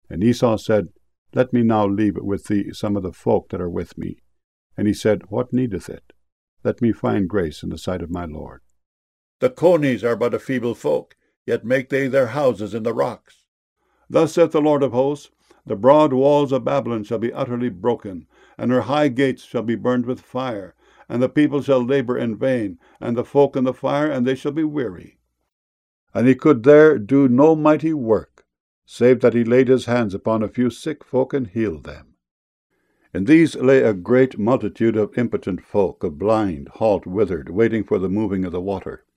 And Esau said, Let me now leave with thee some of the folk that are with me. And he said, What needeth it? Let me find grace in the sight of my Lord. The conies are but a feeble folk, yet make they their houses in the rocks. Thus saith the Lord of hosts, The broad walls of Babylon shall be utterly broken, and her high gates shall be burned with fire, and the people shall labor in vain, and the folk in the fire, and they shall be weary. And he could there do no mighty work, save that he laid his hands upon a few sick folk and healed them. In these lay a great multitude of impotent folk, of blind, halt, withered, waiting for the moving of the water.